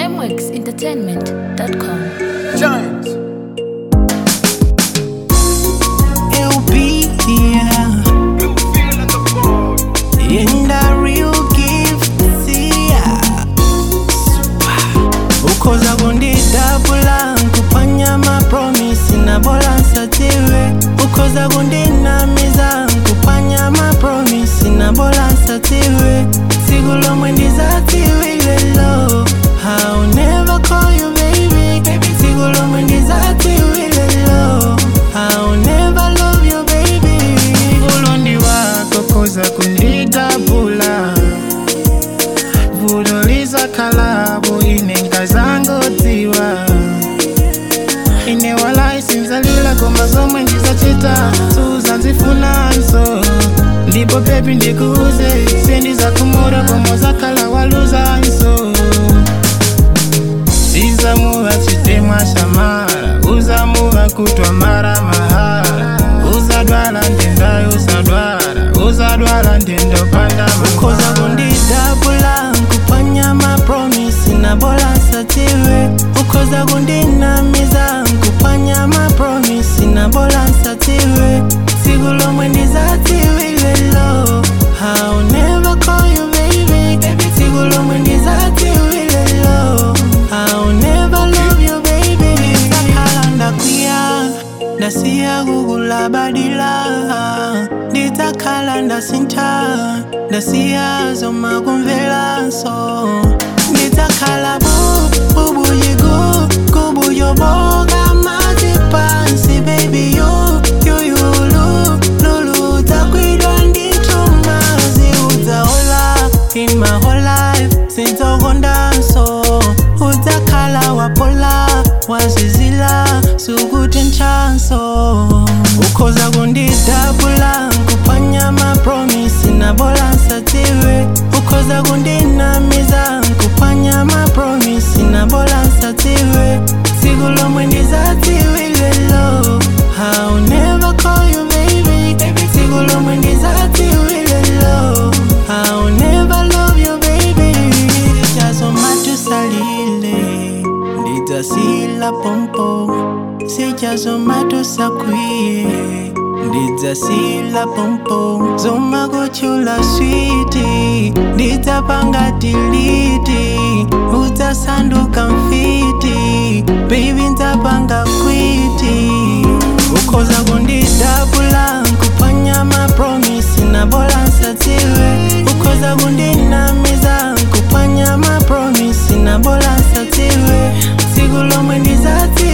lemwexentertainment.com. Giants. LB, yeah. You feel like a boy. In the real gift, yeah. Ukoza gundi dabula, kupanya ma promise na bolansa tiwe. Ukoza gundi na miza, kupanya ma promise na bolansa tiwe. Sigulo mwendi za tiwe lelo. I'll never call you baby. Sigulo mwendi za tiwe lelo. I'll never love you baby. Ulondi wako koza kundida bula Vudoliza kalabu inenga zango tiwa Inewala isinzalila komba zomwe njiza chita Suza nzifuna nso Ndipo pepi ndikuze Sendi za kumura komo za kala waluza nso Siza muwa chitemwa shamara Uza muwa kutwa mara mahara Uza dwala ndenda Uza dwala ndendo panda Ukoza gundi dabula, kupanya ma promise na bolansa tiwe. Ukoza gundi na miza, kupanya ma promise na bolansa tiwe. Sigulo mwendi za tiwe lelo. I'll never call you baby. Sigulo mwendi za tiwe lelo. I'll never love you baby. Nitakalanda kuya, ndasiya gugula badila. Nitakalanda sinta, ndasiya zoma kumvela so. Nitakala bubu yigo, kubu yoboga mati pansi baby yo lulu takwidwa nditumazi utaola in my whole life sintokonda so. Utakala wapola wazizila sukuti nchanso. Ukoza gundi dabula, kupanya ma promise na bolansa tiwe. Ukoza gundi na miza, kupanya ma promise na bolansa tiwe. Sigulo mwendi za tiwe lelo. I'll never call you baby. Sigulo mwendi za tiwe lelo. I'll never love you baby. Jazo matu salile, ndita sila pompo. Sijazo matu sakwiye, ndita sila pompo. Zoma kuchula sweetie, ndita panga tiliti. Utasanduka mfiti, baby ntapanga kwiti. Ukoza gundi dabula, kupanya ma promise na bolansa tiwe. Ukoza gundi na miza, kupanya ma promise na bolansa tiwe. Sigulo mwendi za tiwe.